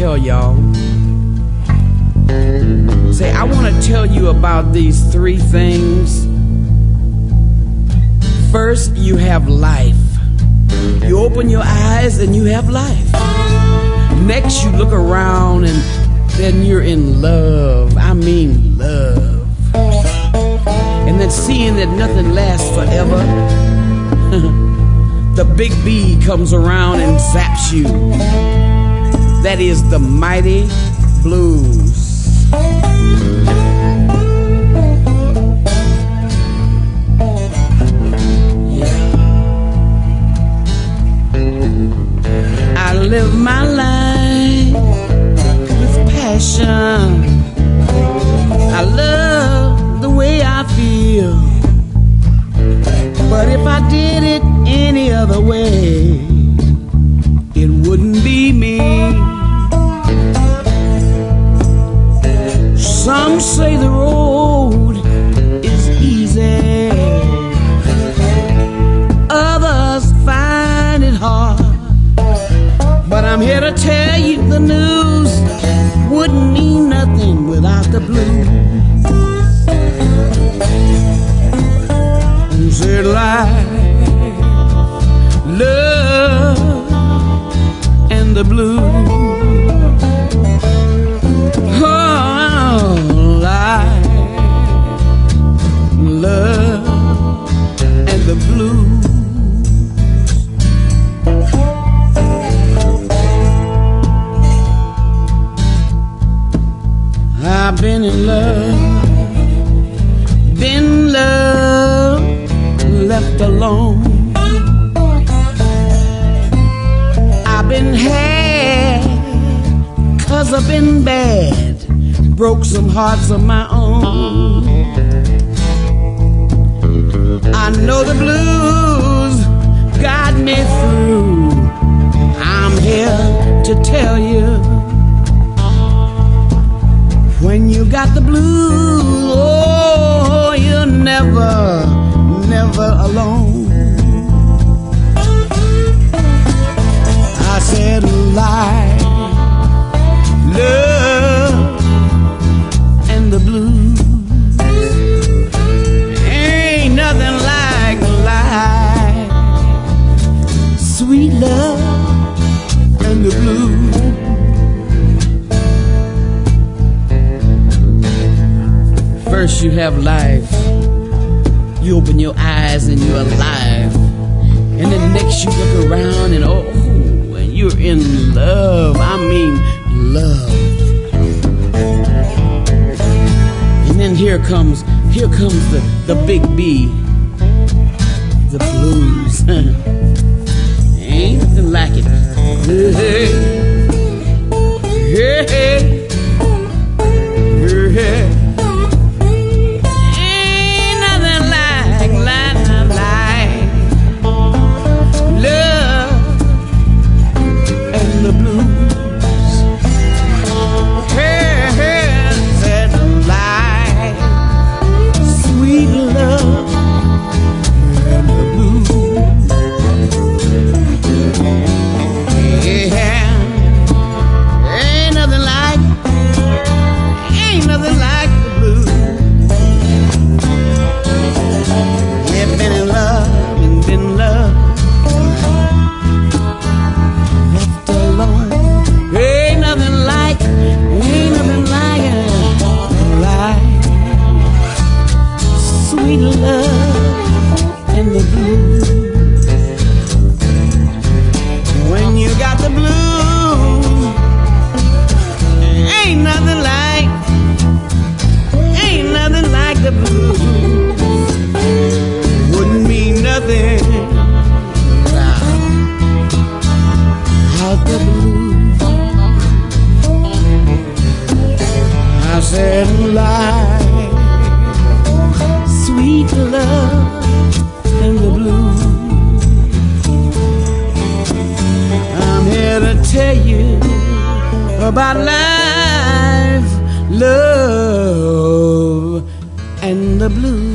tell y'all. Say, I want to tell you about these three things. First, you have life. You open your eyes and you have life. Next, you look around and then you're in love. I mean love. And then seeing that nothing lasts forever, the big B comes around and zaps you. That is the mighty blues. I live my life with passion. I love the way I feel. But if I did it any other way, it wouldn't be me. Some say the road is easy, others find it hard. But I'm here to tell you the news wouldn't mean nothing without the blues. Said life, love, and the blues. Oh, life, love, and the blues. I've been in love, been loved, left alone. I've been had, 'cause I've been bad, broke some hearts of my own. I know the blues got me through. I'm here to tell you, when you got the blues, oh, you're never alone. I said life, love, and the blues. Ain't nothing like life, sweet love, and the blues. First you have life. You open your eyes and you're alive. And then next you look around and oh, and you're in love. I mean love. And then here comes the big B, the blues. Ain't nothing like it. Hey, hey, hey, hey, hey. About life, love, and the blues.